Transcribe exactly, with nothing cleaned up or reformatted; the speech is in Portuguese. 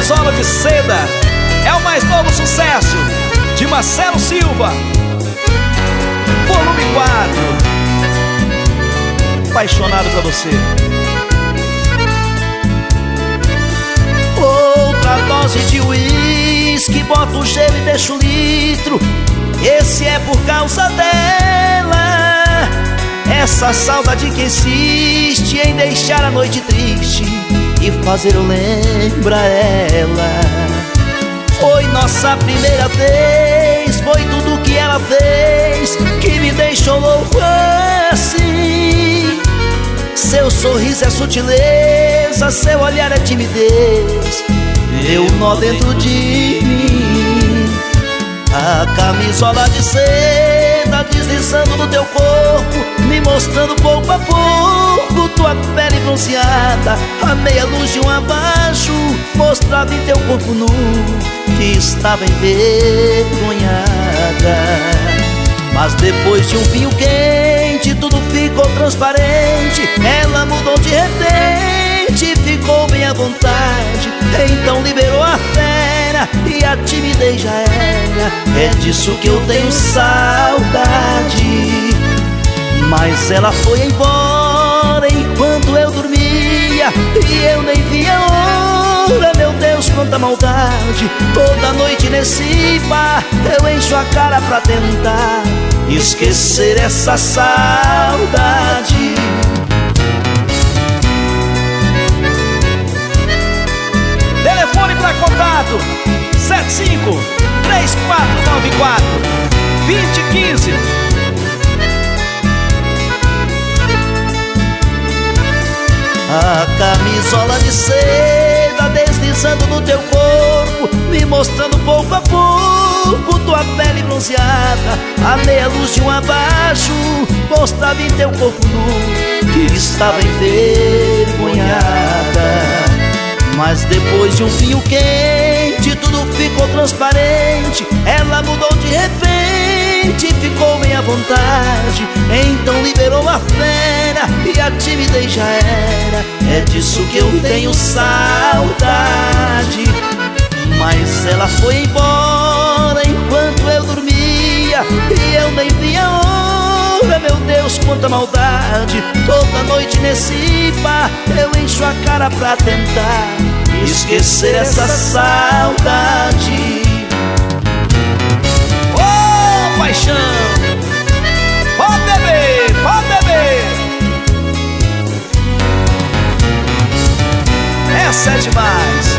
Camisola de Seda é o mais novo sucesso de Marcelo Silva. Volume quatro. Apaixonado por você. Outra dose de uísque, bota o gelo e deixa o litro. Esse é por causa dela. Essa saudade que insiste em deixar a noite triste e fazer eu lembrar ela. Foi nossa primeira vez, foi tudo que ela fez que me deixou louco assim. Seu sorriso é sutileza, seu olhar é timidez, eu nó dentro de mim. A camisola de seda deslizando no teu corpo, me mostrando pouco a pouco tua pele bronzeada. A meia luz de um abaixo mostrava em teu corpo nu que estava envergonhada. Mas depois de um vinho quente tudo ficou transparente. Ela mudou de repente, ficou bem à vontade. Então liberou a fera e a timidez já era. É disso que eu tenho saudade. Mas ela foi embora enquanto eu dormia e eu nem via a hora. Meu Deus, quanta maldade. Toda noite nesse bar eu encho a cara pra tentar esquecer essa saudade. Telefone para contato sete cinco três quatro nove quatro dois zero um cinco. A camisola de seda deslizando no teu corpo, me mostrando pouco a pouco tua pele bronzeada. A meia luz de um abaixo mostrava em teu corpo nu que estava envergonhada. Mas depois de um vinho quente tudo ficou transparente. Ela mudou de repente, ficou bem à vontade. Então liberou a fera e a timidez já era. É disso que eu tenho saudade. Mas ela foi embora enquanto eu dormia e eu nem via a hora. Meu Deus, quanta maldade. Toda noite nesse bar eu encho a cara pra tentar esquecer essa saudade. Ô, paixão! Pode beber, pode beber. Essa é demais.